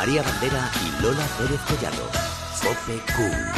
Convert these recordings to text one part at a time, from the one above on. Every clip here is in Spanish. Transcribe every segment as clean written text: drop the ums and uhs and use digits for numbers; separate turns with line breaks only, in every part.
María Bandera y Lola Pérez Collado. COPE Cool.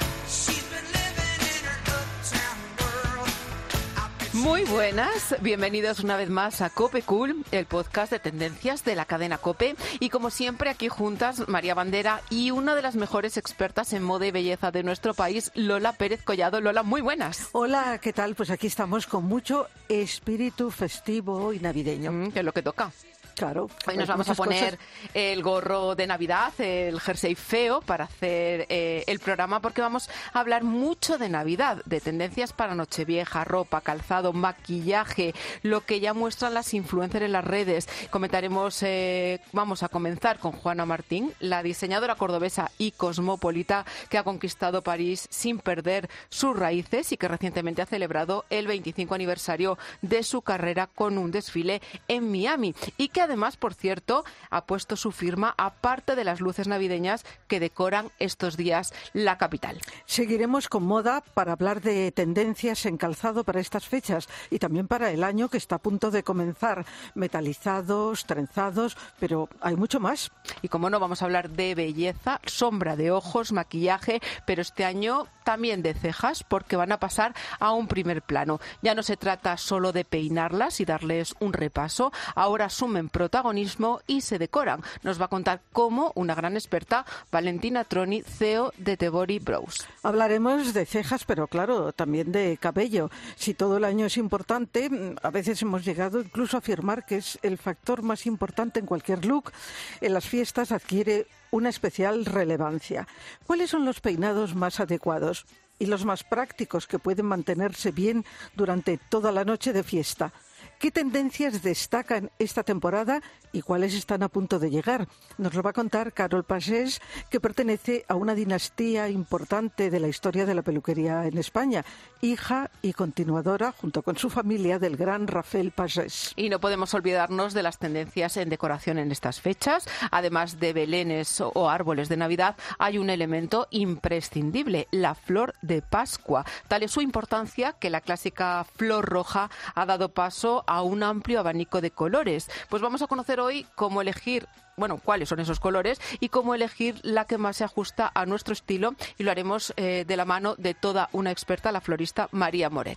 Muy buenas, bienvenidos una vez más a COPE Cool, el podcast de tendencias de la cadena COPE. Y como siempre, aquí juntas María Bandera y una de las mejores expertas en moda y belleza de nuestro país, Lola Pérez Collado. Lola, muy buenas.
Hola, ¿qué tal? Pues aquí estamos con mucho espíritu festivo y navideño.
Que es lo que toca.
Claro.
Hoy nos vamos a poner el gorro de Navidad, el jersey feo para hacer el programa, porque vamos a hablar mucho de Navidad, de tendencias para Nochevieja, ropa, calzado, maquillaje, lo que ya muestran las influencers en las redes. Comentaremos, vamos a comenzar con Juana Martín, la diseñadora cordobesa y cosmopolita que ha conquistado París sin perder sus raíces y que recientemente ha celebrado el 25 aniversario de su carrera con un desfile en Miami y que además, por cierto, ha puesto su firma aparte de las luces navideñas que decoran estos días la capital.
Seguiremos con moda para hablar de tendencias en calzado para estas fechas y también para el año que está a punto de comenzar. Metalizados, trenzados, pero hay mucho más.
Y como no, vamos a hablar de belleza, sombra de ojos, maquillaje, pero este año también de cejas, porque van a pasar a un primer plano. Ya no se trata solo de peinarlas y darles un repaso, ahora asumen protagonismo y se decoran. Nos va a contar cómo una gran experta, Valentina Troni, CEO de The Body Brows.
Hablaremos de cejas, pero claro, también de cabello. Si todo el año es importante, a veces hemos llegado incluso a afirmar que es el factor más importante en cualquier look. En las fiestas adquiere una especial relevancia. ¿Cuáles son los peinados más adecuados y los más prácticos que pueden mantenerse bien durante toda la noche de fiesta? ¿Qué tendencias destacan esta temporada y cuáles están a punto de llegar? Nos lo va a contar Carol Pagès, que pertenece a una dinastía importante de la historia de la peluquería en España, hija y continuadora, junto con su familia, del gran Rafael Pagès.
Y no podemos olvidarnos de las tendencias en decoración en estas fechas. Además de belenes o árboles de Navidad, hay un elemento imprescindible, la flor de Pascua. Tal es su importancia que la clásica flor roja ha dado paso a un amplio abanico de colores. Pues vamos a conocer hoy cómo elegir, cuáles son esos colores y cómo elegir la que más se ajusta a nuestro estilo, y lo haremos de la mano de toda una experta, la florista María Moret.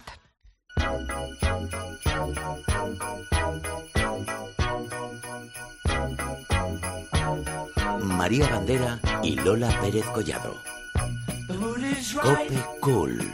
María Bandera y Lola Pérez Collado. COPE Cool.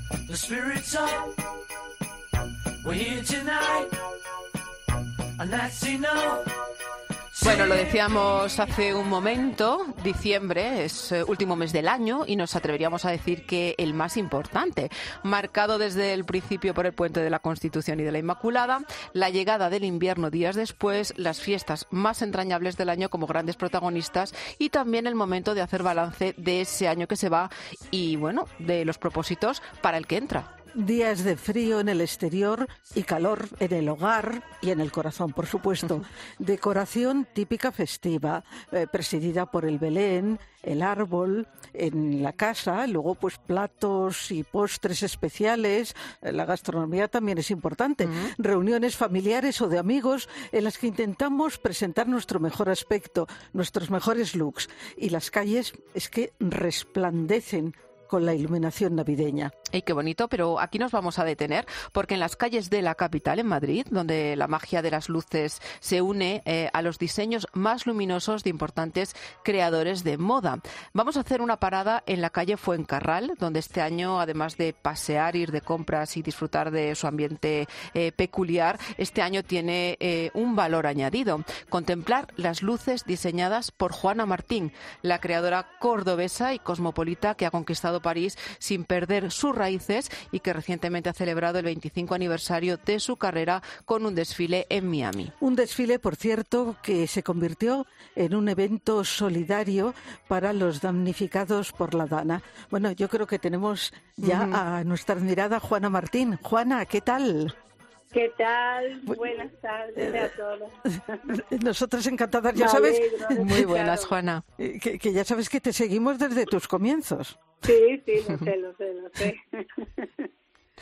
Bueno, lo decíamos hace un momento, diciembre es último mes del año y nos atreveríamos a decir que el más importante, marcado desde el principio por el puente de la Constitución y de la Inmaculada, la llegada del invierno días después, las fiestas más entrañables del año como grandes protagonistas y también el momento de hacer balance de ese año que se va y, de los propósitos para el que entra.
Días de frío en el exterior y calor en el hogar y en el corazón, por supuesto. Decoración típica festiva, presidida por el Belén, el árbol, en la casa, luego pues platos y postres especiales. La gastronomía también es importante. Reuniones familiares o de amigos en las que intentamos presentar nuestro mejor aspecto, nuestros mejores looks. Y las calles es que resplandecen con la iluminación navideña.
¡Ay, qué bonito! Pero aquí nos vamos a detener porque en las calles de la capital, en Madrid, donde la magia de las luces se une a los diseños más luminosos de importantes creadores de moda. Vamos a hacer una parada en la calle Fuencarral, donde este año, además de pasear, ir de compras y disfrutar de su ambiente peculiar, este año tiene un valor añadido. Contemplar las luces diseñadas por Juana Martín, la creadora cordobesa y cosmopolita que ha conquistado París sin perder sus raíces y que recientemente ha celebrado el 25 aniversario de su carrera con un desfile en Miami.
Un desfile, por cierto, que se convirtió en un evento solidario para los damnificados por la Dana. Bueno, yo creo que tenemos ya a nuestra admirada Juana Martín. Juana, ¿qué tal?
¿Qué tal? Buenas tardes a todos.
Nosotras encantadas, ya sabes.
Muy buenas, Juana.
Que ya sabes que te seguimos desde tus comienzos.
Sí, lo sé.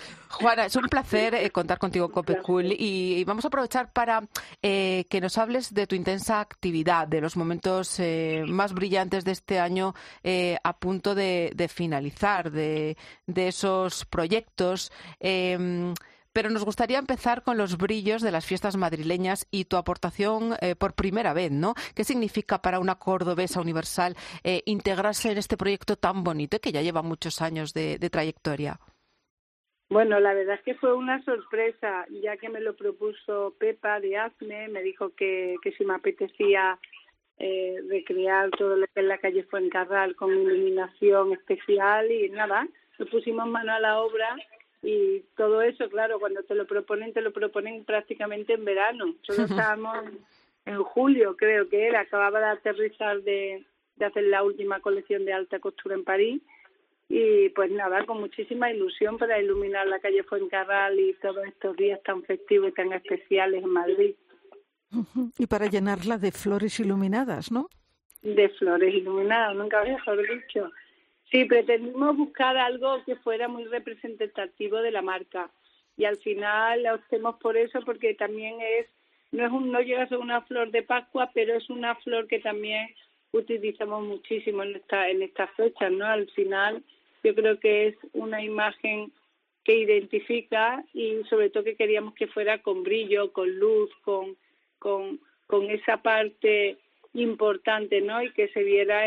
Juana, es un placer contar contigo en Copecool y vamos a aprovechar para que nos hables de tu intensa actividad, de los momentos más brillantes de este año a punto de finalizar, de esos proyectos. Pero nos gustaría empezar con los brillos de las fiestas madrileñas y tu aportación por primera vez, ¿no? ¿Qué significa para una cordobesa universal integrarse en este proyecto tan bonito que ya lleva muchos años de trayectoria?
Bueno, la verdad es que fue una sorpresa, ya que me lo propuso Pepa de ACME, me dijo que si me apetecía recrear todo lo que es la calle Fuencarral con iluminación especial y nada, nos pusimos mano a la obra. Y todo eso, claro, cuando te lo proponen prácticamente en verano. Nosotros estábamos en julio, creo que era, acababa de aterrizar de hacer la última colección de alta costura en París. Y pues nada, con muchísima ilusión para iluminar la calle Fuencarral y todos estos días tan festivos y tan especiales en Madrid.
Y para llenarla de flores iluminadas, ¿no?
De flores iluminadas, nunca mejor dicho. Sí, pretendimos buscar algo que fuera muy representativo de la marca y al final optemos por eso porque también no llega a ser una flor de Pascua, pero es una flor que también utilizamos muchísimo en estas fechas, ¿no? Al final yo creo que es una imagen que identifica y sobre todo que queríamos que fuera con brillo, con luz, con esa parte importante, ¿no? Y que se viera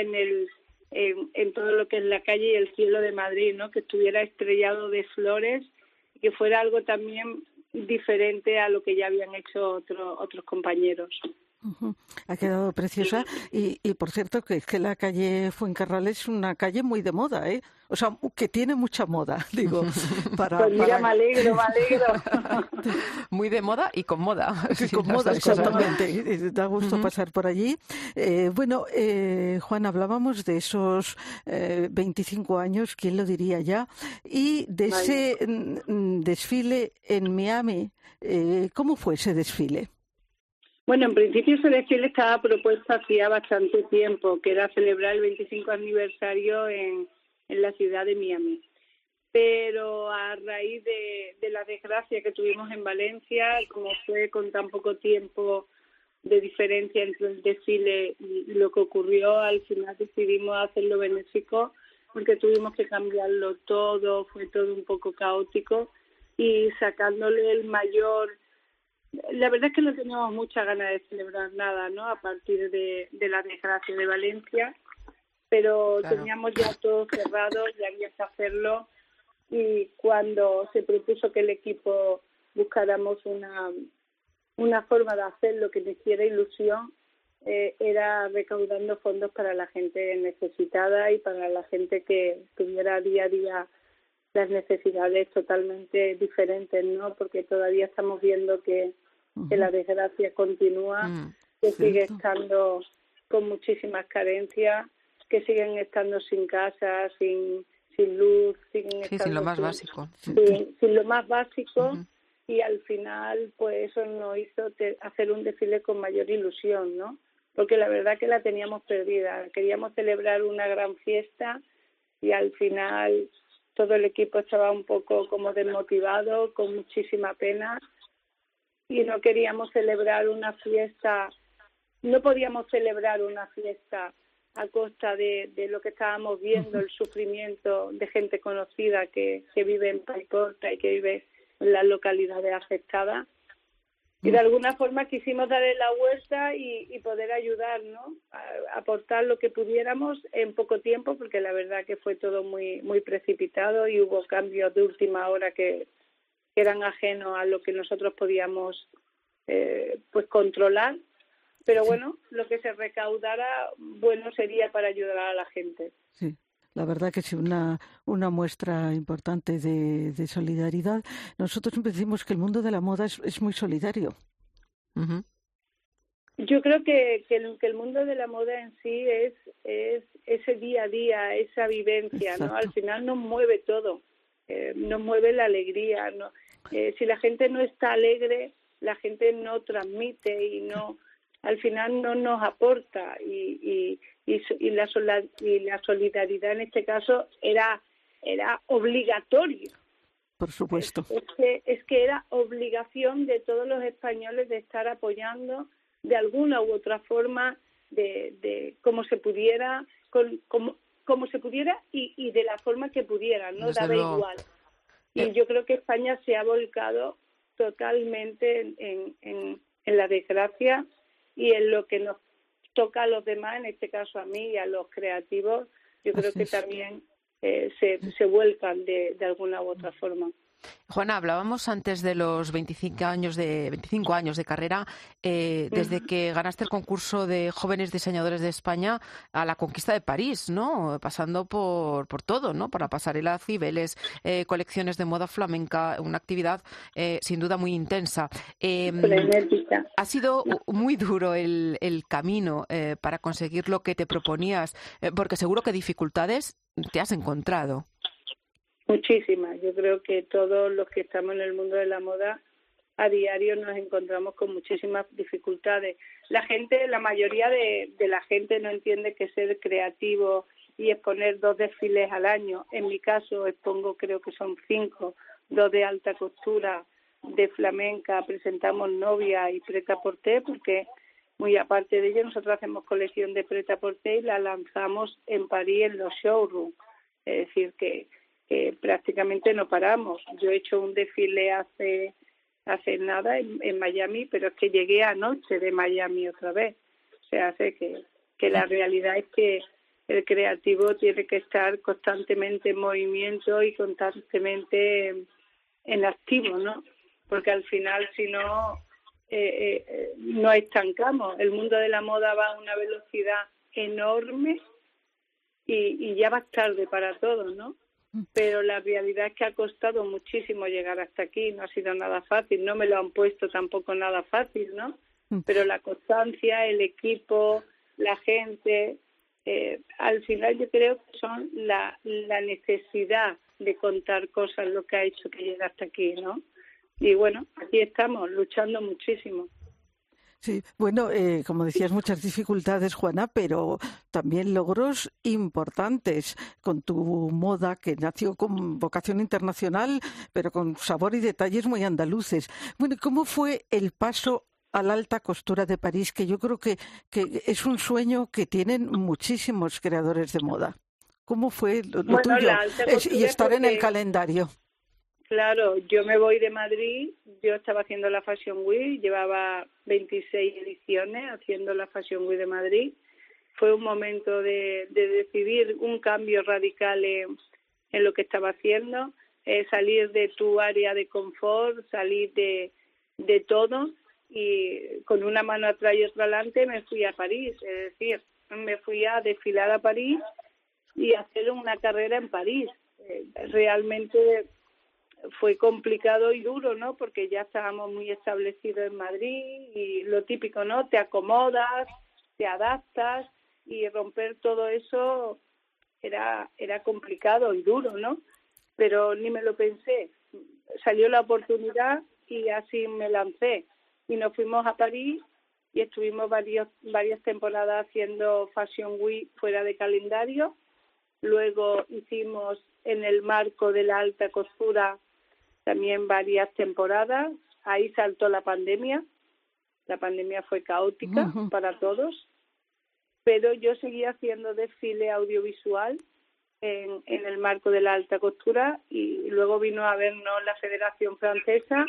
en todo lo que es la calle y el cielo de Madrid, ¿no? Que estuviera estrellado de flores y que fuera algo también diferente a lo que ya habían hecho otros compañeros.
Ha quedado preciosa y por cierto que la calle Fuencarral es una calle muy de moda, ¿eh? O sea, que tiene mucha moda, digo.
Pues mira, me alegro.
Muy de moda y con moda.
Sí, con moda, exactamente. Da gusto pasar por allí. Juan, hablábamos de esos 25 años, ¿quién lo diría ya? Y de ese desfile en Miami. ¿Cómo fue ese desfile?
Bueno, en principio ese desfile estaba propuesto hacía bastante tiempo, que era celebrar el 25 aniversario en la ciudad de Miami. Pero a raíz de la desgracia que tuvimos en Valencia, como fue con tan poco tiempo de diferencia entre el desfile y lo que ocurrió, al final decidimos hacerlo benéfico porque tuvimos que cambiarlo todo, fue todo un poco caótico y sacándole el mayor... La verdad es que no teníamos muchas ganas de celebrar nada, ¿no? A partir de la desgracia de Valencia, pero claro, teníamos ya todo cerrado, ya había que hacerlo y cuando se propuso que el equipo buscáramos una forma de hacer lo que nos hiciera ilusión, era recaudando fondos para la gente necesitada y para la gente que tuviera día a día las necesidades totalmente diferentes, ¿no? Porque todavía estamos viendo que la desgracia continúa, que sigue estando con muchísimas carencias, que siguen estando sin casa, sin luz,
sin lo más básico.
Sin lo más básico y al final pues eso nos hizo hacer un desfile con mayor ilusión, ¿no? Porque la verdad que la teníamos perdida. Queríamos celebrar una gran fiesta y al final todo el equipo estaba un poco como desmotivado, con muchísima pena y no queríamos celebrar una fiesta, no podíamos celebrar una fiesta a costa de lo que estábamos viendo, el sufrimiento de gente conocida que vive en Paiporta y que vive en las localidades afectadas. Y de alguna forma quisimos darle la vuelta y poder ayudar, ¿no? A aportar lo que pudiéramos en poco tiempo, porque la verdad que fue todo muy, muy precipitado y hubo cambios de última hora que eran ajenos a lo que nosotros podíamos pues controlar. Pero bueno, lo que se recaudara, bueno, sería para ayudar a la gente.
Sí. La verdad que sí, una muestra importante de solidaridad. Nosotros siempre decimos que el mundo de la moda es muy solidario.
Yo creo que el mundo de la moda en sí es ese día a día, esa vivencia, ¿no? Al final nos mueve todo, nos mueve la alegría, ¿no? Si la gente no está alegre, la gente no transmite y no... Al final no nos aporta y la solidaridad en este caso era obligatoria,
Por supuesto.
Es que era obligación de todos los españoles de estar apoyando de alguna u otra forma, de cómo se pudiera, como se pudiera y de la forma que pudiera, no daba igual. Y yo creo que España se ha volcado totalmente en la desgracia y en lo que nos toca a los demás, en este caso a mí y a los creativos. Yo creo que también se vuelcan de alguna u otra forma.
Juana, hablábamos antes de los 25 años de carrera, desde que ganaste el concurso de jóvenes diseñadores de España a la conquista de París, ¿no? Pasando por todo, ¿no? Por la pasarela Cibeles, colecciones de moda flamenca, una actividad sin duda muy intensa. Ha sido muy duro el camino para conseguir lo que te proponías, porque seguro que dificultades te has encontrado.
Muchísimas. Yo creo que todos los que estamos en el mundo de la moda a diario nos encontramos con muchísimas dificultades. La mayoría de la gente no entiende que ser creativo y exponer 2 desfiles al año. En mi caso expongo, creo que son 5, 2 de alta costura, de flamenca, presentamos novia y prêt-à-porter, porque muy aparte de ello nosotros hacemos colección de prêt-à-porter y la lanzamos en París en los showrooms. Es decir, que prácticamente no paramos. Yo he hecho un desfile hace nada en Miami, pero es que llegué anoche de Miami otra vez. O sea, hace que la realidad es que el creativo tiene que estar constantemente en movimiento y constantemente en activo, ¿no? Porque al final, si no, nos estancamos. El mundo de la moda va a una velocidad enorme y ya va tarde para todos, ¿no? Pero la realidad es que ha costado muchísimo llegar hasta aquí, no ha sido nada fácil, no me lo han puesto tampoco nada fácil, ¿no? Pero la constancia, el equipo, la gente, al final yo creo que son la necesidad de contar cosas lo que ha hecho que llegue hasta aquí, ¿no? Y bueno, aquí estamos, luchando muchísimo.
Sí, bueno, como decías, muchas dificultades, Juana, pero también logros importantes con tu moda que nació con vocación internacional, pero con sabor y detalles muy andaluces. Bueno, ¿cómo fue el paso a la alta costura de París? Que yo creo que es un sueño que tienen muchísimos creadores de moda. ¿Cómo fue lo tuyo? Y estar en el calendario.
Claro, yo me voy de Madrid, yo estaba haciendo la Fashion Week, llevaba 26 ediciones haciendo la Fashion Week de Madrid. Fue un momento de decidir un cambio radical en lo que estaba haciendo, salir de tu área de confort, salir de todo, y con una mano atrás y otra adelante me fui a París, es decir, me fui a desfilar a París y hacer una carrera en París. Realmente fue complicado y duro, ¿no? Porque ya estábamos muy establecidos en Madrid y lo típico, ¿no? Te acomodas, te adaptas y romper todo eso era complicado y duro, ¿no? Pero ni me lo pensé. Salió la oportunidad y así me lancé. Y nos fuimos a París y estuvimos varias temporadas haciendo Fashion Week fuera de calendario. Luego hicimos en el marco de la alta costura también varias temporadas. Ahí saltó la pandemia. La pandemia fue caótica para todos, pero yo seguía haciendo desfile audiovisual en el marco de la alta costura y luego vino a vernos la Federación Francesa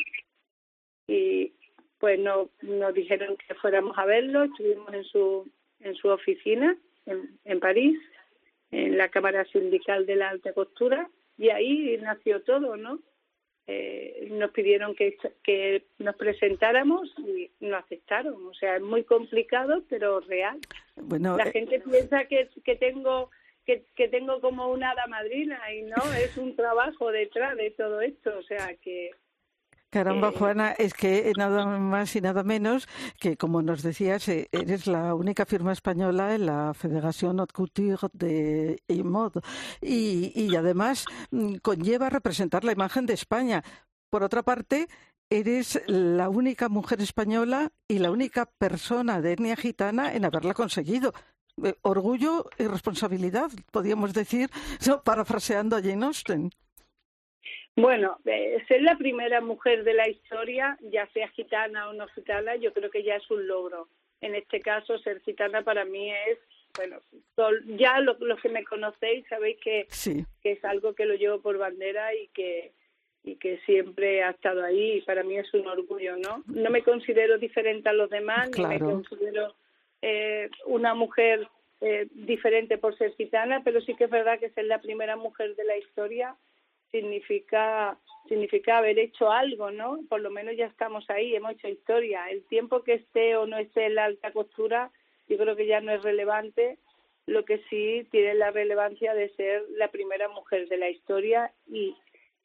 y pues nos dijeron que fuéramos a verlo. Estuvimos en su oficina en París, en la Cámara Sindical de la Alta Costura, y ahí nació todo, ¿no? Nos pidieron que nos presentáramos y nos aceptaron. O sea, es muy complicado, pero real.
Bueno,
la gente piensa que tengo como una hada madrina y no, es un trabajo detrás de todo esto. O sea, que...
Caramba, Juana, es que nada más y nada menos que, como nos decías, eres la única firma española en la Federación Haute Couture de Mode y además conlleva representar la imagen de España. Por otra parte, eres la única mujer española y la única persona de etnia gitana en haberla conseguido. Orgullo y responsabilidad, podríamos decir, ¿no? Parafraseando a Jane Austen.
Bueno, ser la primera mujer de la historia, ya sea gitana o no gitana, yo creo que ya es un logro. En este caso, ser gitana para mí es, bueno, ya los que me conocéis sabéis que es algo que lo llevo por bandera y que siempre ha estado ahí, y para mí es un orgullo, ¿no? No me considero diferente a los demás, ni me considero una mujer diferente por ser gitana, pero sí que es verdad que ser la primera mujer de la historia significa haber hecho algo, ¿no? Por lo menos ya estamos ahí, hemos hecho historia. El tiempo que esté o no esté en la alta costura, yo creo que ya no es relevante. Lo que sí tiene la relevancia de ser la primera mujer de la historia y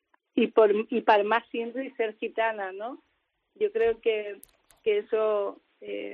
para más siempre y ser gitana, ¿no? Yo creo que eso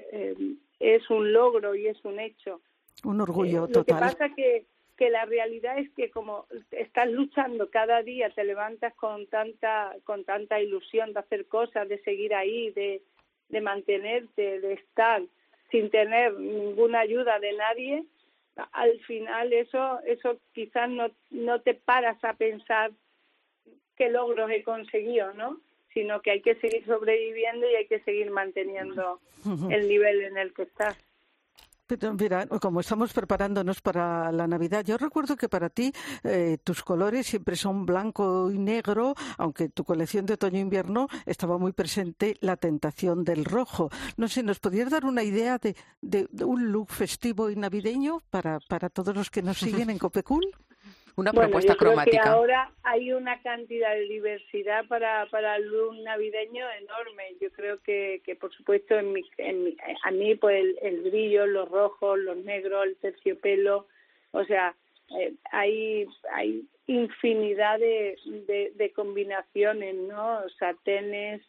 es un logro y es un hecho.
Un orgullo total.
Lo que pasa que la realidad es que como estás luchando cada día, te levantas con tanta ilusión de hacer cosas, de seguir ahí, de mantenerte, de estar sin tener ninguna ayuda de nadie, al final eso quizás no te paras a pensar qué logros he conseguido, ¿no? Sino que hay que seguir sobreviviendo y hay que seguir manteniendo el nivel en el que estás.
Pero mira, como estamos preparándonos para la Navidad, yo recuerdo que para ti tus colores siempre son blanco y negro, aunque tu colección de otoño-invierno estaba muy presente la tentación del rojo. No sé, ¿nos podrías dar una idea de un look festivo y navideño para todos los que nos siguen en Copecool?
Una propuesta cromática.
Creo que ahora hay una cantidad de diversidad para el look navideño enorme. Yo creo que por supuesto, a mí pues el brillo, los rojos, los negros, el terciopelo, o sea, hay infinidad de combinaciones, ¿no? Satenes,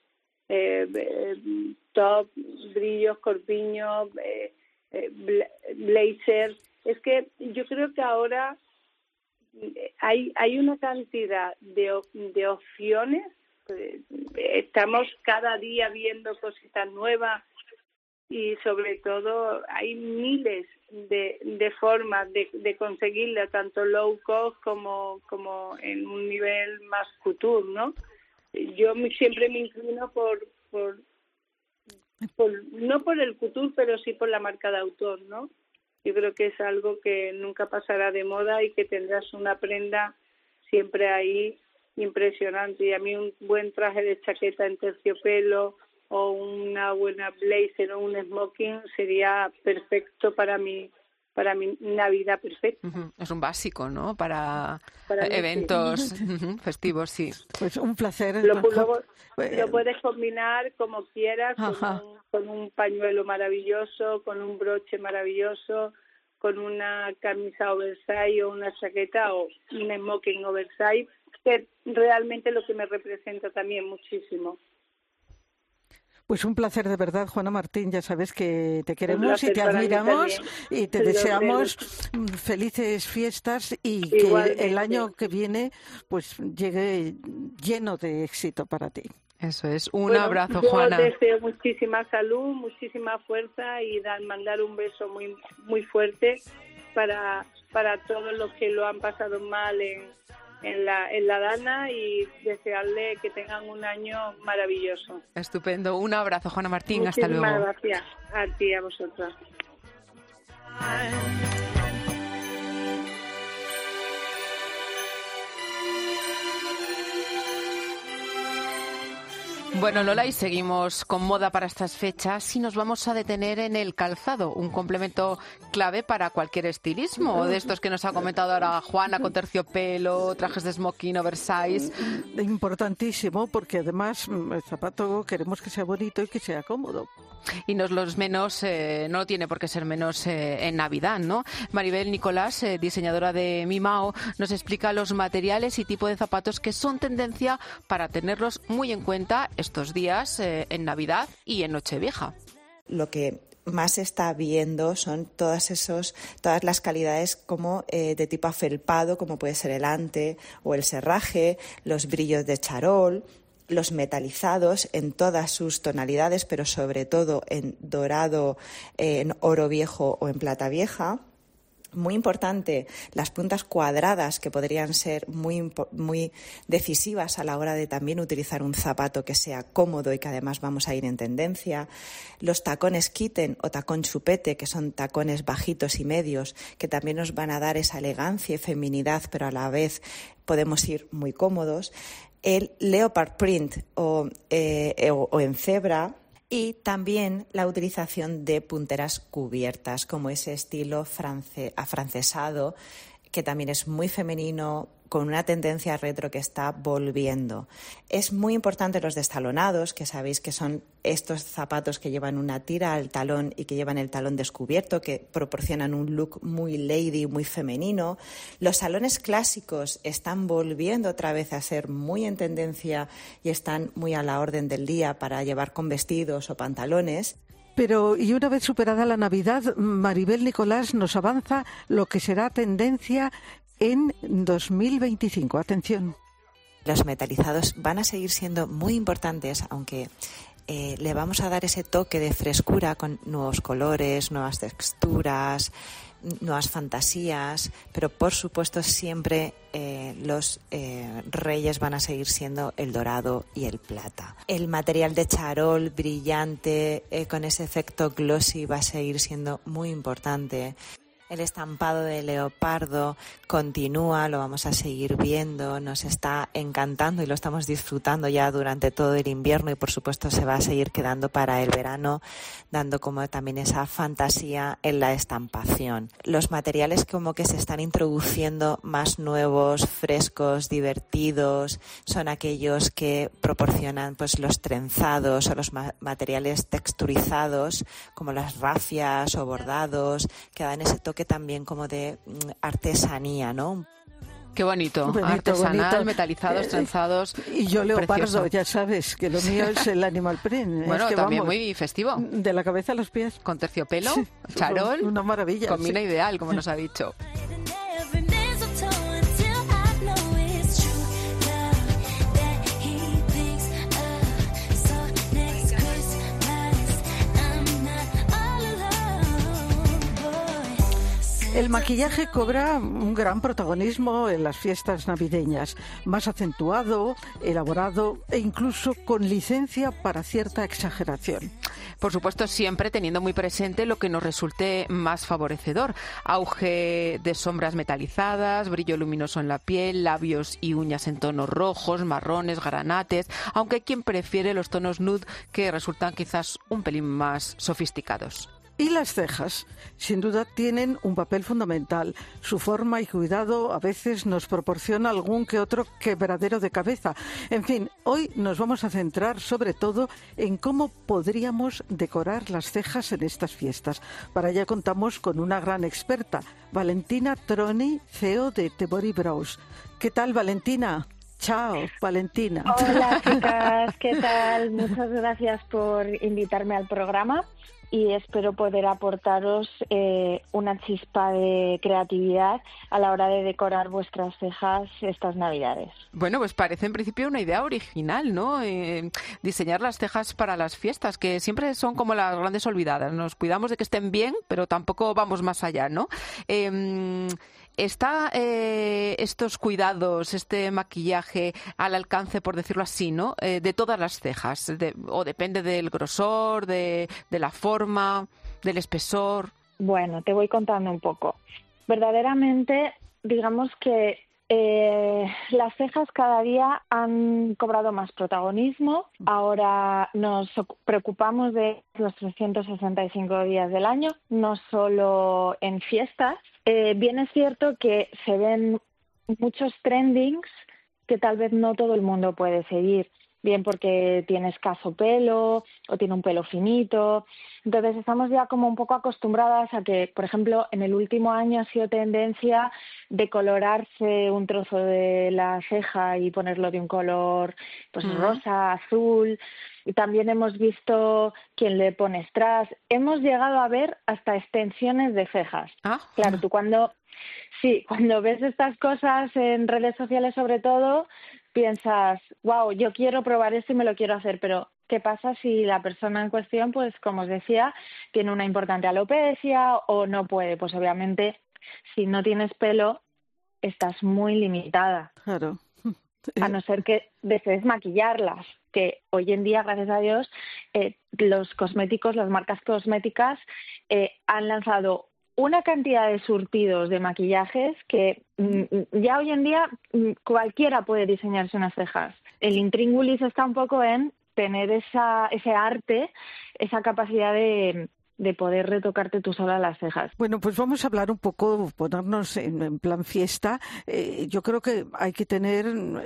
top, brillos, corpiños, blazers. Es que yo creo que ahora hay una cantidad de opciones. Estamos cada día viendo cositas nuevas y sobre todo hay miles de formas de conseguirla, tanto low cost como en un nivel más couture, ¿no? Yo siempre me inclino no por el couture, pero sí por la marca de autor, ¿no? Yo creo que es algo que nunca pasará de moda y que tendrás una prenda siempre ahí impresionante. Y a mí un buen traje de chaqueta en terciopelo o una buena blazer o un smoking sería perfecto para mi Navidad perfecta.
Es un básico, ¿no? Para eventos festivos, sí.
Pues un placer.
Lo puedes combinar como quieras, con un pañuelo maravilloso, con un broche maravilloso, con una camisa oversize o una chaqueta o un smoking oversize, que realmente lo que me representa también muchísimo.
Pues un placer de verdad, Juana Martín. Ya sabes que te queremos y te admiramos y te deseamos felices fiestas y igualmente, que el año que viene pues llegue lleno de éxito para ti.
Eso es. Un abrazo, Juana.
Yo deseo muchísima salud, muchísima fuerza y mandar un beso muy muy fuerte para todos los que lo han pasado mal en la Dana y desearle que tengan un año maravilloso.
Estupendo. Un abrazo, Juana Martín. Hasta luego.
Muchísimas gracias a ti y a vosotras.
Bueno, Lola, y seguimos con moda para estas fechas y nos vamos a detener en el calzado, un complemento clave para cualquier estilismo, de estos que nos ha comentado ahora Juana, con terciopelo, trajes de smoking, oversize.
Importantísimo, porque además el zapato queremos que sea bonito y que sea cómodo.
Y no tiene por qué ser menos en Navidad, ¿no? Maribel Nicolás, diseñadora de Mimao, nos explica los materiales y tipo de zapatos que son tendencia para tenerlos muy en cuenta estos días en Navidad y en Nochevieja.
Lo que más se está viendo son todas las calidades como de tipo afelpado, como puede ser el ante o el serraje, los brillos de charol, los metalizados en todas sus tonalidades, pero sobre todo en dorado, en oro viejo o en plata vieja. muy importante las puntas cuadradas, que podrían ser muy decisivas a la hora de también utilizar un zapato que sea cómodo y que además vamos a ir en tendencia. Los tacones kitten o tacón chupete, que son tacones bajitos y medios, que también nos van a dar esa elegancia y feminidad, pero a la vez podemos ir muy cómodos. El leopard print o en cebra. Y también la utilización de punteras cubiertas, como ese estilo afrancesado, que también es muy femenino, con una tendencia retro que está volviendo. Es muy importante los destalonados, que sabéis que son estos zapatos que llevan una tira al talón y que llevan el talón descubierto, que proporcionan un look muy lady, muy femenino. Los salones clásicos están volviendo otra vez a ser muy en tendencia y están muy a la orden del día para llevar con vestidos o pantalones.
Pero, y una vez superada la Navidad, Maribel Nicolás nos avanza lo que será tendencia en 2025. Atención.
Los metalizados van a seguir siendo muy importantes, aunque le vamos a dar ese toque de frescura con nuevos colores, nuevas texturas, nuevas fantasías, pero por supuesto siempre los reyes van a seguir siendo el dorado y el plata. El material de charol brillante con ese efecto glossy va a seguir siendo muy importante. El estampado de leopardo continúa, lo vamos a seguir viendo, nos está encantando y lo estamos disfrutando ya durante todo el invierno y por supuesto se va a seguir quedando para el verano, dando como también esa fantasía en la estampación. Los materiales como que se están introduciendo más nuevos, frescos, divertidos, son aquellos que proporcionan pues los trenzados o los materiales texturizados como las rafias o bordados, que dan ese toque también como de artesanía, ¿no?
Qué bonito, artesanal, bonito. Metalizados, trenzados.
Y yo leopardo,
precioso.
Ya sabes, que lo mío es el animal print.
Bueno,
es que
también
vamos,
muy festivo.
De la cabeza a los pies.
Con terciopelo, sí, charol.
Una maravilla.
Combina ideal, como nos ha dicho.
El maquillaje cobra un gran protagonismo en las fiestas navideñas, más acentuado, elaborado e incluso con licencia para cierta exageración.
Por supuesto, siempre teniendo muy presente lo que nos resulte más favorecedor. Auge de sombras metalizadas, brillo luminoso en la piel, labios y uñas en tonos rojos, marrones, granates, aunque hay quien prefiere los tonos nude que resultan quizás un pelín más sofisticados.
Y las cejas, sin duda, tienen un papel fundamental. Su forma y cuidado a veces nos proporciona algún que otro quebradero de cabeza. En fin, hoy nos vamos a centrar sobre todo en cómo podríamos decorar las cejas en estas fiestas. Para ello contamos con una gran experta, Valentina Troni, CEO de The Body Brows. ¿Qué tal, Valentina? Chao, Valentina.
Hola, chicas, ¿qué tal? Muchas gracias por invitarme al programa. Y espero poder aportaros una chispa de creatividad a la hora de decorar vuestras cejas estas Navidades.
Bueno, pues parece en principio una idea original, ¿no? Diseñar las cejas para las fiestas, que siempre son como las grandes olvidadas. Nos cuidamos de que estén bien, pero tampoco vamos más allá, ¿no? ¿Está estos cuidados, este maquillaje al alcance, por decirlo así, ¿no? De todas las cejas, o depende del grosor, de la forma, del espesor?
Bueno, te voy contando un poco. Verdaderamente, digamos que las cejas cada día han cobrado más protagonismo. Ahora nos preocupamos de los 365 días del año, no solo en fiestas. Bien es cierto que se ven muchos trendings que tal vez no todo el mundo puede seguir, bien porque tiene escaso pelo o tiene un pelo finito. Entonces estamos ya como un poco acostumbradas a que, por ejemplo, en el último año ha sido tendencia decolorarse un trozo de la ceja y ponerlo de un color pues rosa, azul. Y también hemos visto quien le pone strass. Hemos llegado a ver hasta extensiones de cejas. Claro, tú cuando ves estas cosas en redes sociales sobre todo, piensas, wow, yo quiero probar esto y me lo quiero hacer, pero ¿qué pasa si la persona en cuestión, pues como os decía, tiene una importante alopecia o no puede? Pues obviamente Si no tienes pelo, estás muy limitada.
Claro.
A no ser que desees maquillarlas, que hoy en día, gracias a Dios, los cosméticos, las marcas cosméticas han lanzado una cantidad de surtidos de maquillajes que ya hoy en día cualquiera puede diseñarse unas cejas. El intríngulis está un poco en tener ese arte, esa capacidad de poder retocarte tú sola las cejas.
Bueno, pues vamos a hablar un poco, ponernos en plan fiesta. Yo creo que hay que tener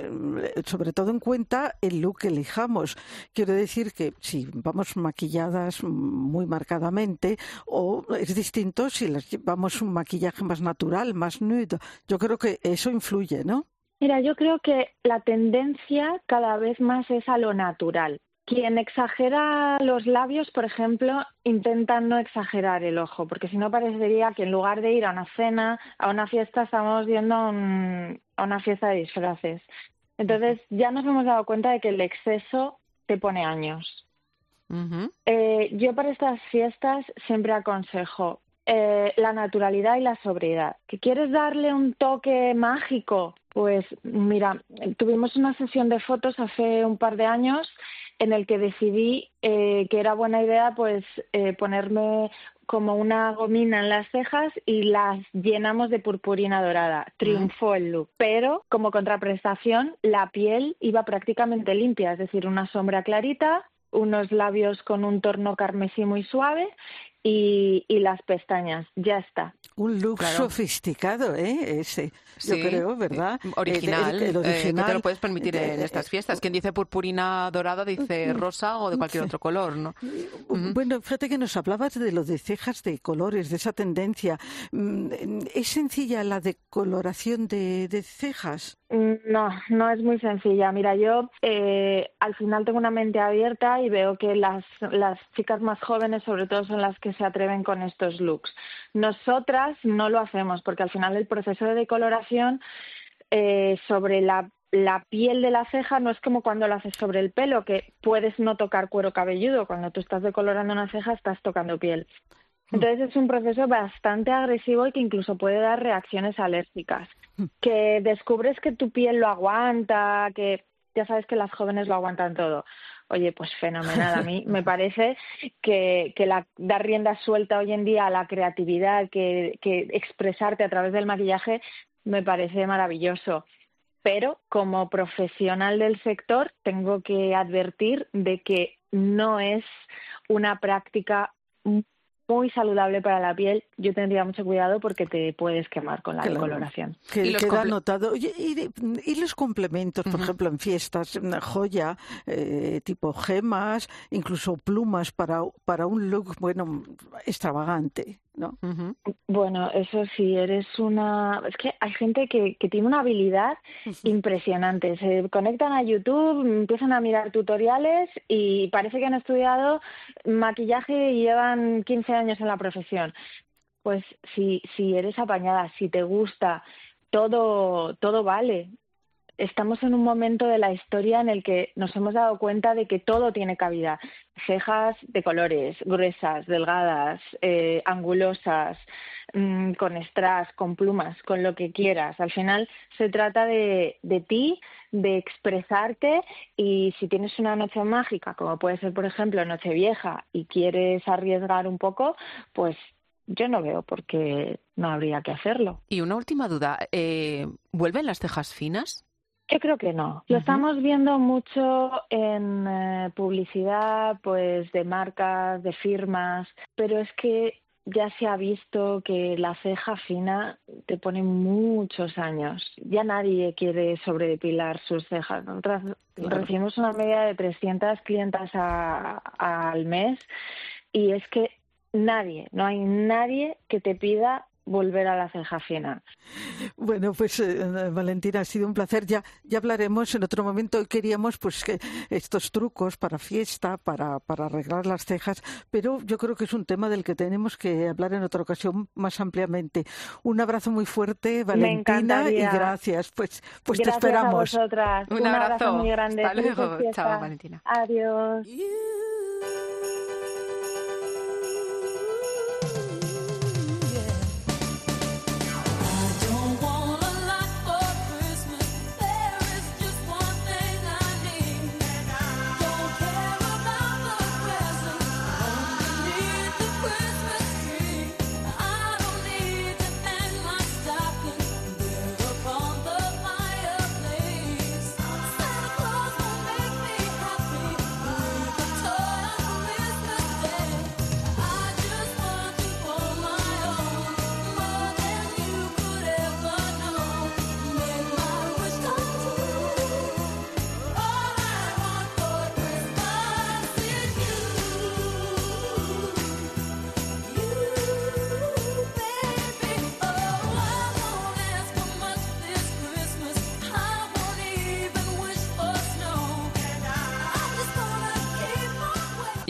sobre todo en cuenta el look que elijamos. Quiero decir que si vamos maquilladas muy marcadamente, o es distinto si las llevamos un maquillaje más natural, más nude. Yo creo que eso influye, ¿no?
Mira, yo creo que la tendencia cada vez más es a lo natural. Quien exagera los labios, por ejemplo, intenta no exagerar el ojo, porque si no parecería que en lugar de ir a una cena, a una fiesta, estamos yendo a una fiesta de disfraces. Entonces ya nos hemos dado cuenta de que el exceso te pone años.
Uh-huh.
Yo para estas fiestas siempre aconsejo la naturalidad y la sobriedad. ¿Que quieres darle un toque mágico? Pues mira, tuvimos una sesión de fotos hace un par de años en el que decidí que era buena idea pues ponerme como una gomina en las cejas y las llenamos de purpurina dorada. Triunfó el look, pero como contraprestación la piel iba prácticamente limpia, es decir, una sombra clarita, unos labios con un tono carmesí muy suave y las pestañas, ya está.
Un look sofisticado, ese, yo creo, ¿verdad?
Original,
el original.
que te lo puedes permitir en estas fiestas. Quien dice purpurina dorada dice rosa o de cualquier otro color, ¿no?
Bueno, fíjate que nos hablabas de lo de cejas de colores, de esa tendencia. ¿Es sencilla la decoloración de cejas?
No es muy sencilla. Mira, yo al final tengo una mente abierta y veo que las chicas más jóvenes sobre todo son las que se atreven con estos looks. Nosotras no lo hacemos porque al final el proceso de decoloración sobre la piel de la ceja no es como cuando lo haces sobre el pelo, que puedes no tocar cuero cabelludo. Cuando tú estás decolorando una ceja estás tocando piel. Entonces es un proceso bastante agresivo y que incluso puede dar reacciones alérgicas. Que descubres que tu piel lo aguanta, que ya sabes que las jóvenes lo aguantan todo. Oye, pues fenomenal. A mí me parece que dar rienda suelta hoy en día a la creatividad, que expresarte a través del maquillaje, me parece maravilloso. Pero como profesional del sector tengo que advertir de que no es una práctica muy saludable para la piel. Yo tendría mucho cuidado porque te puedes quemar con la decoloración.
Queda notado. Oye, ¿y los complementos, por ejemplo, en fiestas, joya, tipo gemas, incluso plumas para un look, bueno, extravagante, ¿no?
Bueno, eso sí, es que hay gente que tiene una habilidad impresionante. Se conectan a YouTube, empiezan a mirar tutoriales y parece que han estudiado maquillaje y llevan 15 años en la profesión. Pues si eres apañada, si te gusta, todo vale. Estamos en un momento de la historia en el que nos hemos dado cuenta de que todo tiene cabida. Cejas de colores, gruesas, delgadas, angulosas, con strass, con plumas, con lo que quieras. Al final se trata de ti, de expresarte, y si tienes una noche mágica, como puede ser, por ejemplo, Nochevieja, y quieres arriesgar un poco, pues yo no veo por qué no habría que hacerlo.
Y una última duda, ¿vuelven las cejas finas?
Yo creo que no. Lo estamos viendo mucho en publicidad, pues de marcas, de firmas, pero es que ya se ha visto que la ceja fina te pone muchos años. Ya nadie quiere sobredepilar sus cejas. Nosotras recibimos una media de 300 clientas al mes y es que no hay nadie que te pida volver a la ceja fina.
Bueno, pues Valentina, ha sido un placer. Ya hablaremos en otro momento. Hoy queríamos pues que estos trucos para fiesta, para arreglar las cejas, pero yo creo que es un tema del que tenemos que hablar en otra ocasión más ampliamente. Un abrazo muy fuerte, Valentina, y gracias. Pues gracias, te esperamos.
A vosotras.
Un abrazo
muy grande.
Hasta luego. Chao, Valentina.
Adiós.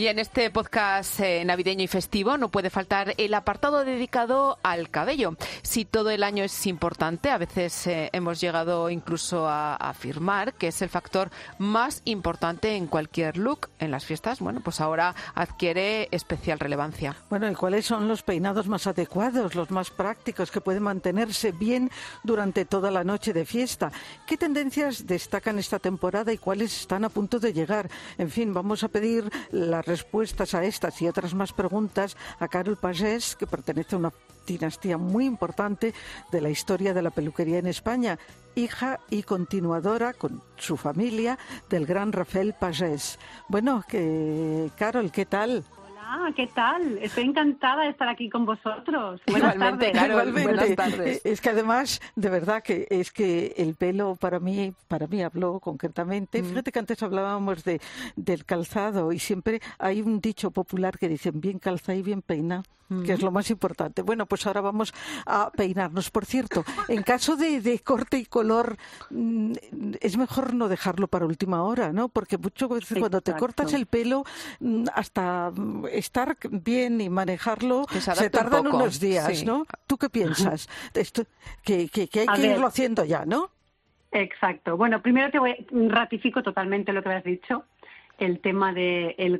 Y en este podcast navideño y festivo no puede faltar el apartado dedicado al cabello. Si todo el año es importante, a veces hemos llegado incluso a afirmar que es el factor más importante en cualquier look. En las fiestas, bueno, pues ahora adquiere especial relevancia.
Bueno, ¿y cuáles son los peinados más adecuados, los más prácticos, que pueden mantenerse bien durante toda la noche de fiesta? ¿Qué tendencias destacan esta temporada y cuáles están a punto de llegar? En fin, vamos a pedir las respuestas a estas y otras más preguntas a Carol Pagès, que pertenece a una dinastía muy importante de la historia de la peluquería en España, hija y continuadora con su familia del gran Rafael Pagès. Bueno, Carol, ¿qué tal?
Hola, ¿qué tal? Estoy encantada de estar aquí con vosotros. Buenas tardes.
Carol,
Igualmente.
buenas tardes.
Es que además, de verdad, que es que el pelo para mí habló concretamente. Fíjate que antes hablábamos del calzado y siempre hay un dicho popular que dicen bien calzado y bien peinado, que es lo más importante. Bueno, pues ahora vamos a peinarnos. Por cierto, en caso de corte y color, es mejor no dejarlo para última hora, ¿no? Porque muchas veces cuando te cortas el pelo, hasta estar bien y manejarlo, se tardan unos días, sí. ¿no? ¿Tú qué piensas? Esto, que hay que irlo haciendo ya, ¿no?
Exacto. Bueno, primero ratifico totalmente lo que has dicho. El tema de el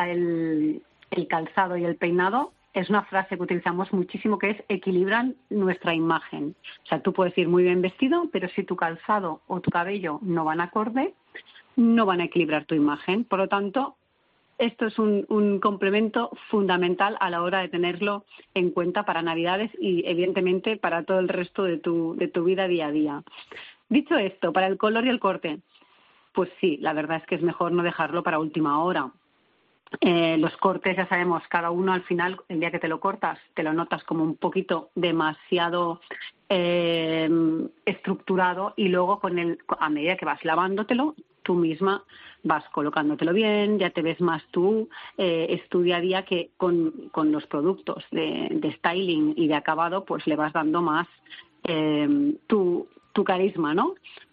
calzado y el peinado es una frase que utilizamos muchísimo, que es equilibran nuestra imagen. O sea, tú puedes ir muy bien vestido, pero si tu calzado o tu cabello no van acorde, no van a equilibrar tu imagen. Por lo tanto, esto es un complemento fundamental a la hora de tenerlo en cuenta para Navidades y, evidentemente, para todo el resto de tu vida día a día. Dicho esto, para el color y el corte, pues sí, la verdad es que es mejor no dejarlo para última hora. Los cortes, ya sabemos, cada uno al final, el día que te lo cortas, te lo notas como un poquito demasiado estructurado y luego a medida que vas lavándotelo, tú misma vas colocándotelo bien, ya te ves más tú, es tu día a día que con los productos de styling y de acabado, pues le vas dando más tu carisma, ¿no?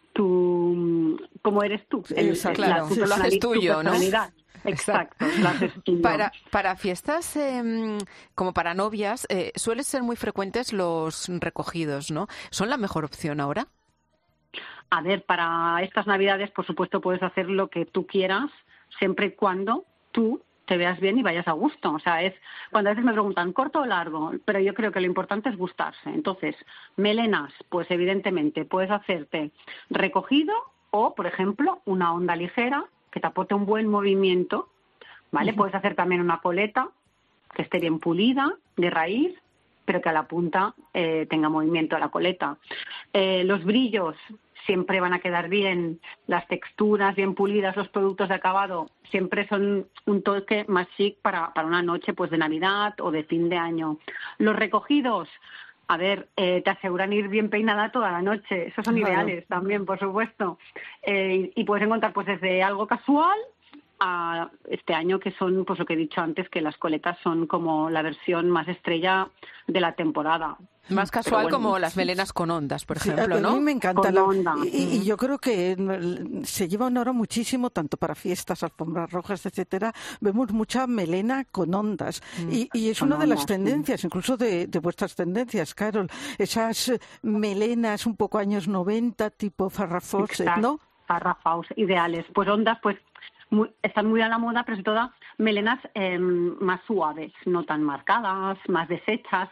Cómo eres tú.
Claro, tú lo haces tuyo, ¿no?
Exacto.
Para fiestas como para novias suelen ser muy frecuentes los recogidos, ¿no? ¿Son la mejor opción ahora?
A ver, para estas Navidades, por supuesto, puedes hacer lo que tú quieras, siempre y cuando tú te veas bien y vayas a gusto. O sea, es cuando a veces me preguntan corto o largo, pero yo creo que lo importante es gustarse. Entonces, melenas, pues evidentemente puedes hacerte recogido o, por ejemplo, una onda ligera que te aporte un buen movimiento, ¿vale? Uh-huh. Puedes hacer también una coleta que esté bien pulida, de raíz, pero que a la punta tenga movimiento a la coleta. Los brillos siempre van a quedar bien, las texturas bien pulidas, los productos de acabado siempre son un toque más chic para una noche pues de Navidad o de fin de año. Los recogidos, a ver, te aseguran ir bien peinada toda la noche. Esos son ideales también, por supuesto. Y puedes encontrar pues desde algo casual a este año que son, pues lo que he dicho antes, que las coletas son como la versión más estrella de la temporada.
Más casual, bueno, como las melenas con ondas, por ejemplo, ¿no?
A mí me encanta
onda.
Y yo creo que se lleva ahora muchísimo, tanto para fiestas, alfombras rojas, etcétera. Vemos mucha melena con ondas. Y es una de las tendencias, incluso de vuestras tendencias, Carol. Esas melenas un poco años 90, tipo Farrah Fawcett, ¿no?
Farrah Fawcett, ideales. Pues ondas, pues están muy a la moda, pero sobre todo melenas más suaves, no tan marcadas, más deshechas,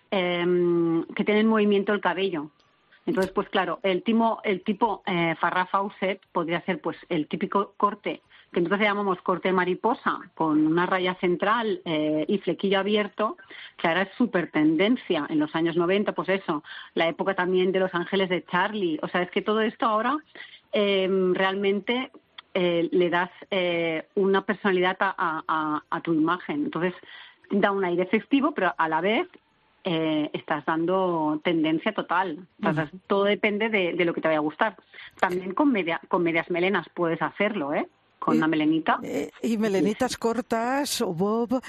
que tienen movimiento el cabello. Entonces, pues claro, el tipo Farrah Fawcett podría ser pues el típico corte que nosotros llamamos corte mariposa, con una raya central y flequillo abierto, que ahora es súper tendencia en los años 90, pues eso, la época también de Los Ángeles de Charlie. O sea, es que todo esto ahora realmente le das una personalidad a tu imagen. Entonces, da un aire festivo, pero a la vez estás dando tendencia total. Entonces, todo depende de lo que te vaya a gustar. También con medias melenas puedes hacerlo, con una melenita.
Y melenitas cortas o bob,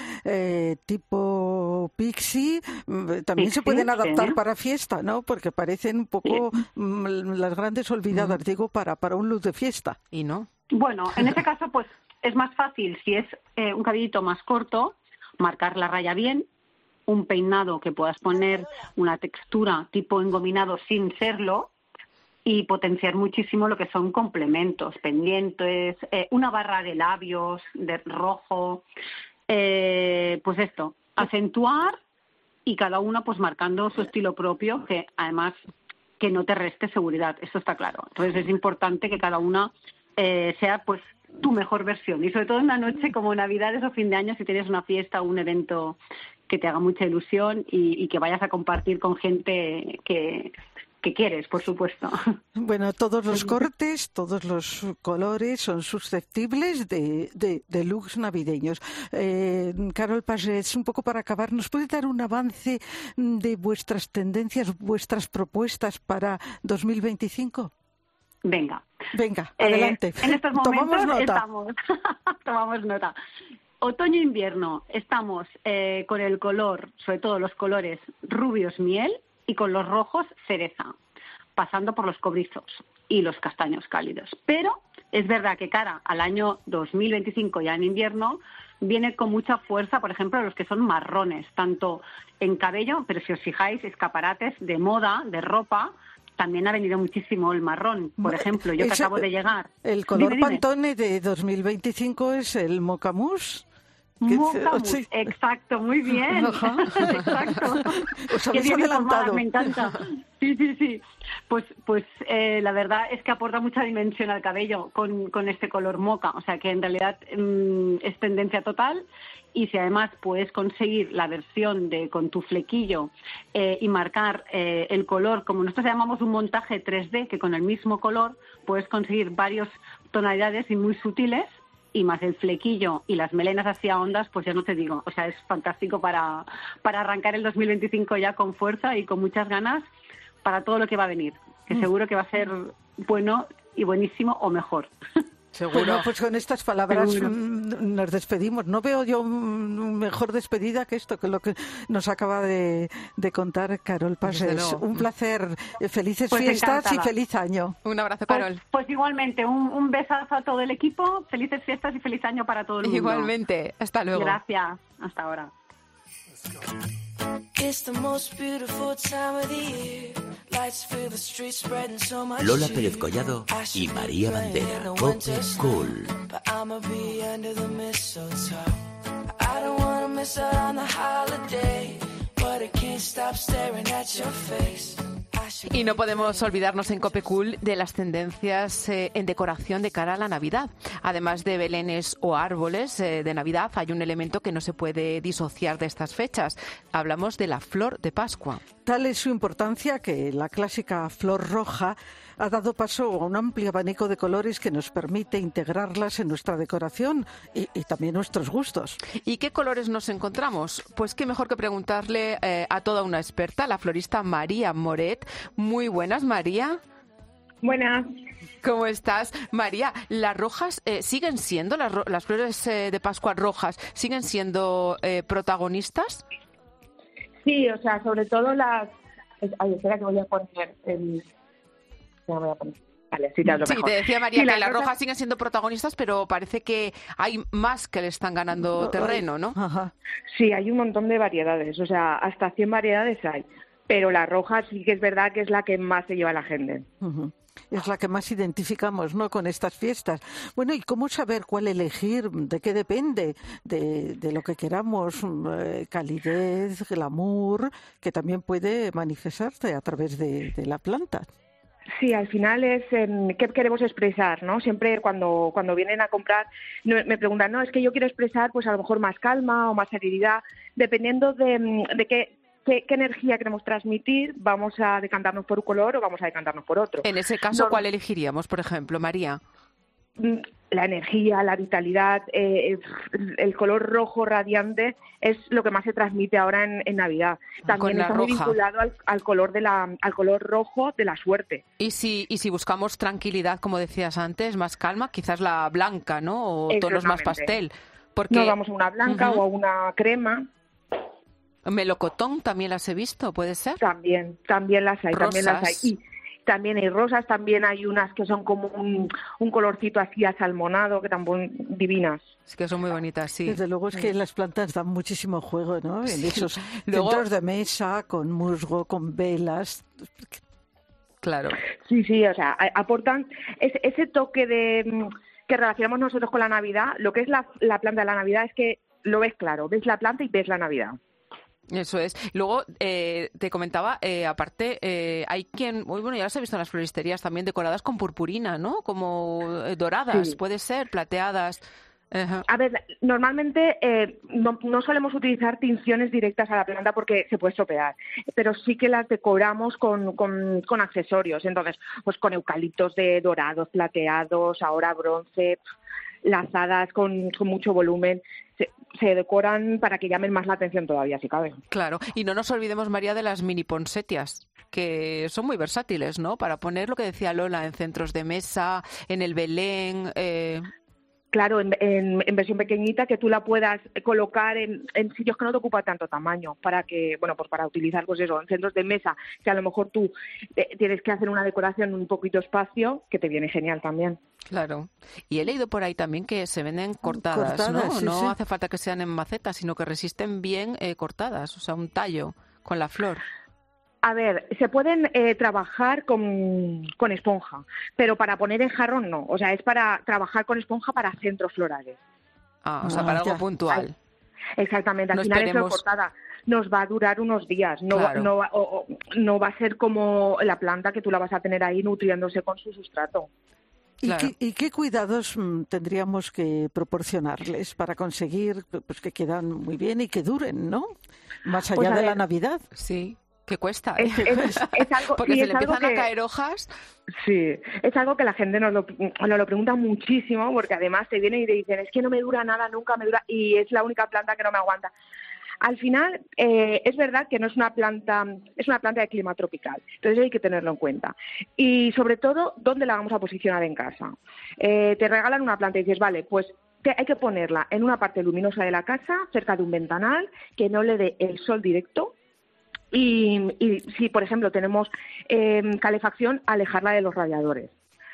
tipo pixie, también se pueden adaptar para fiesta, ¿no? Porque parecen un poco las grandes olvidadas, digo, para un look de fiesta.
¿Y no?
Bueno, en este caso, pues es más fácil, si es un cabellito más corto, marcar la raya bien, un peinado que puedas poner una textura tipo engominado sin serlo, y potenciar muchísimo lo que son complementos, pendientes, una barra de labios, de rojo, pues esto, acentuar y cada una pues marcando su estilo propio, que además que no te reste seguridad, eso está claro. Entonces es importante que cada una sea pues tu mejor versión, y sobre todo en una noche como Navidades o fin de año, si tienes una fiesta o un evento que te haga mucha ilusión y que vayas a compartir con gente que quieres, por supuesto.
Bueno, todos los cortes, todos los colores son susceptibles de looks navideños. Carol Pagès, un poco para acabar, ¿nos puede dar un avance de vuestras tendencias, vuestras propuestas para 2025?
Venga,
adelante.
En estos momentos
tomamos nota.
Tomamos nota. Otoño-invierno, estamos con el color, sobre todo los colores rubios miel, y con los rojos cereza, pasando por los cobrizos y los castaños cálidos. Pero es verdad que cara al año 2025, ya en invierno, viene con mucha fuerza, por ejemplo, los que son marrones, tanto en cabello, pero si os fijáis, escaparates de moda, de ropa, también ha venido muchísimo el marrón. Por ejemplo, yo que acabo de llegar...
El color Pantone de 2025 es el mocamousse.
Sí. Exacto, muy bien. Exacto.
Os habéis adelantado.
Me encanta. Sí. Pues la verdad es que aporta mucha dimensión al cabello con este color moca. O sea que en realidad es tendencia total. Y si además puedes conseguir la versión con tu flequillo y marcar el color, como nosotros llamamos un montaje 3D, que con el mismo color puedes conseguir varias tonalidades y muy sutiles, y más el flequillo y las melenas hacia ondas, pues ya no te digo. O sea, es fantástico para arrancar el 2025 ya con fuerza y con muchas ganas para todo lo que va a venir, que seguro que va a ser bueno y buenísimo o mejor.
Seguro.
Bueno, pues con estas palabras nos despedimos. No veo yo mejor despedida que esto, que lo que nos acaba de contar Carol Pagès. Un placer. Felices fiestas encantada. Y feliz año.
Un abrazo, Carol.
Pues igualmente, un besazo a todo el equipo. Felices fiestas y feliz año para todo el mundo.
Igualmente. Hasta luego.
Gracias. Hasta ahora.
Lola Pérez Collado y María Bandera. Pope Cool.
Y no podemos olvidarnos en Cope Cool de las tendencias en decoración de cara a la Navidad. Además de belenes o árboles de Navidad, hay un elemento que no se puede disociar de estas fechas. Hablamos de la flor de Pascua.
Tal es su importancia que la clásica flor roja ha dado paso a un amplio abanico de colores que nos permite integrarlas en nuestra decoración y también nuestros gustos.
¿Y qué colores nos encontramos? Pues qué mejor que preguntarle a toda una experta, la florista María Moret. Muy buenas, María.
Buenas.
¿Cómo estás? María, ¿las rojas siguen siendo, las flores de Pascua rojas, siguen siendo protagonistas?
Sí, o sea, sobre todo las... Ay, espera que voy a poner el... Vale, sí, te hablo mejor.
Te decía María que las rojas siguen siendo protagonistas, pero parece que hay más que le están ganando terreno, ¿no?
Ajá.
Sí, hay un montón de variedades, o sea, hasta 100 variedades hay, pero la roja sí que es verdad que es la que más se lleva a la gente.
Uh-huh. Es la que más identificamos, ¿no?, con estas fiestas. Bueno, ¿y cómo saber cuál elegir? ¿De qué depende? De lo que queramos, calidez, glamour, que también puede manifestarse a través de la planta.
Sí, al final es qué queremos expresar, ¿no? Siempre cuando vienen a comprar me preguntan, no, es que yo quiero expresar pues a lo mejor más calma o más serenidad, dependiendo de qué energía queremos transmitir, vamos a decantarnos por un color o vamos a decantarnos por otro.
En ese caso, ¿cuál elegiríamos, por ejemplo, María?
La energía, la vitalidad, el color rojo radiante es lo que más se transmite ahora en Navidad. También está muy vinculado al color rojo de la suerte.
Y si buscamos tranquilidad, como decías antes, más calma, quizás la blanca, ¿no? O tonos más pastel. Porque...
Nos vamos a una blanca o a una crema.
Melocotón también las he visto, ¿puede ser?
También las hay,
Rosas.
también las hay. también hay rosas, también hay unas que son como un colorcito así asalmonado, que también divinas.
Es que son muy bonitas, sí.
Desde luego es que las plantas dan muchísimo juego, ¿no? En esos centros de mesa, con musgo, con velas.
Claro.
Sí, o sea, aportan ese toque de que relacionamos nosotros con la Navidad. Lo que es la planta de la Navidad es que lo ves claro, ves la planta y ves la Navidad.
Eso es. Luego, te comentaba, aparte, hay quien, bueno, ya las he visto en las floristerías también decoradas con purpurina, ¿no? Como doradas, sí. Puede ser, plateadas. Uh-huh.
A ver, normalmente no solemos utilizar tinciones directas a la planta porque se puede estropear, pero sí que las decoramos con accesorios. Entonces, pues con eucaliptos de dorados, plateados, ahora bronce, lazadas con mucho volumen. Se decoran para que llamen más la atención todavía, si cabe.
Claro, y no nos olvidemos, María, de las mini ponsetias, que son muy versátiles, ¿no? Para poner lo que decía Lola en centros de mesa, en el Belén.
Claro, en versión pequeñita, que tú la puedas colocar en sitios que no te ocupa tanto tamaño, para que, bueno, pues para utilizar, pues eso, en centros de mesa, que a lo mejor tú tienes que hacer una decoración en un poquito espacio, que te viene genial también.
Claro. Y he leído por ahí también que se venden cortadas, ¿no?
Sí,
no
sí.
hace falta que sean en macetas, sino que resisten bien cortadas, o sea, un tallo con la flor.
A ver, se pueden trabajar con esponja, pero para poner en jarrón no. O sea, es para trabajar con esponja para centros florales.
O sea, para algo puntual.
Exactamente. Al
No
final
esperemos...
eso de cortada nos va a durar unos días. No va a ser como la planta que tú la vas a tener ahí nutriéndose con su sustrato.
Claro.
¿Y qué cuidados tendríamos que proporcionarles para conseguir pues que quedan muy bien y que duren, ¿no? Más allá de la Navidad.
Sí. ¿Qué cuesta?
Es algo,
porque
sí,
se le empiezan a caer hojas.
Sí, es algo que la gente nos lo pregunta muchísimo, porque además te vienen y te dicen, es que no me dura nada, nunca me dura, y es la única planta que no me aguanta. Al final, es verdad que no es una planta, es una planta de clima tropical, entonces hay que tenerlo en cuenta. Y sobre todo, ¿dónde la vamos a posicionar en casa? Te regalan una planta y dices, vale, pues hay que ponerla en una parte luminosa de la casa, cerca de un ventanal, que no le dé el sol directo. Y si, por ejemplo, tenemos calefacción, alejarla de los radiadores.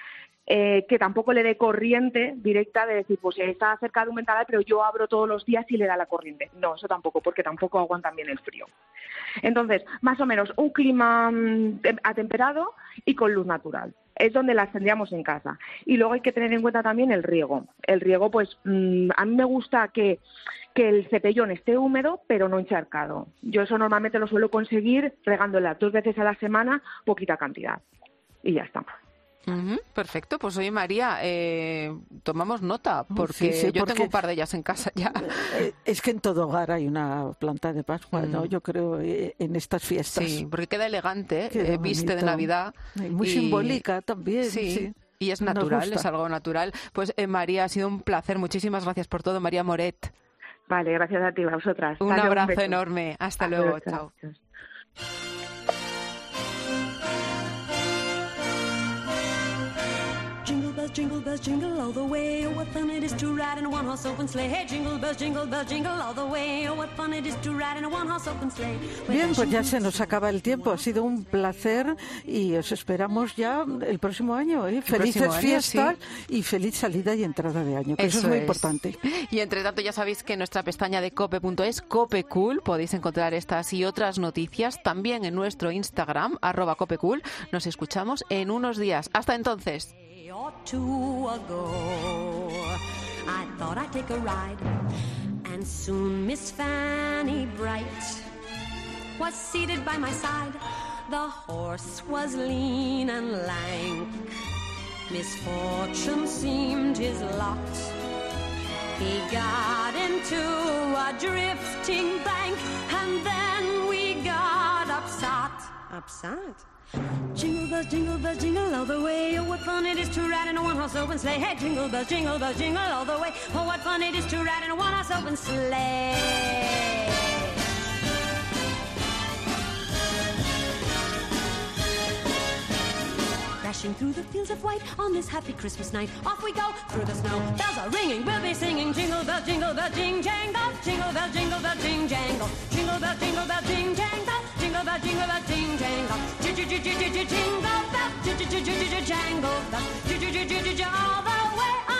Que tampoco le dé corriente directa de decir, pues está cerca de un ventanal, pero yo abro todos los días y le da la corriente. No, eso tampoco, porque tampoco aguantan bien el frío. Entonces, más o menos, un clima atemperado y con luz natural. Es donde las tendríamos en casa. Y luego hay que tener en cuenta también el riego. El riego, pues, a mí me gusta que el cepellón esté húmedo, pero no encharcado. Yo eso normalmente lo suelo conseguir regándola 2 veces a la semana, poquita cantidad. Y ya está.
Perfecto, pues oye María, tomamos nota, porque yo tengo un par de ellas en casa ya.
Es que en todo hogar hay una planta de Pascua, ¿no? Yo creo, en estas fiestas.
Sí, porque queda elegante,
queda
viste de Navidad.
Muy simbólica también.
Sí. Y es natural, es algo natural. Pues María, ha sido un placer, muchísimas gracias por todo, María Moret.
Vale, gracias a ti, a vosotras.
Un abrazo enorme, hasta luego, chao.
Jingle bells jingle all the way, oh what fun it is to ride in a one-horse open sleigh. Hey, jingle bells jingle all the way, oh what fun it is to ride in a one-horse open sleigh.
Bien, pues ya se nos acaba el tiempo, ha sido un placer y os esperamos ya el próximo año, ¿eh? Felices fiestas y feliz salida y entrada de año, que eso es muy importante.
Y entre tanto ya sabéis que en nuestra pestaña de cope.es, copecool, podéis encontrar estas y otras noticias, también en nuestro Instagram, @copecool. Nos escuchamos en unos días. Hasta entonces.
Or two ago, I thought I'd take a ride, and soon Miss Fanny Bright was seated by my side. The horse was lean and lank, misfortune seemed his lot. He got into a drifting bank, and then we got upset. Jingle bells, jingle all the way. Oh, what fun it is to ride in a one-horse open sleigh. Hey, jingle bells, jingle all the way. Oh, what fun it is to ride in a one-horse open sleigh. Dashing through the fields of white on this happy Christmas night. Off we go through the snow. Bells are ringing, we'll be singing. Jingle bell, jing jangle. Jingle bell, jing jangle. Jingle bell, jing jangle. jingle bell, ding jangle. Jingle bell, jangle bell. All the way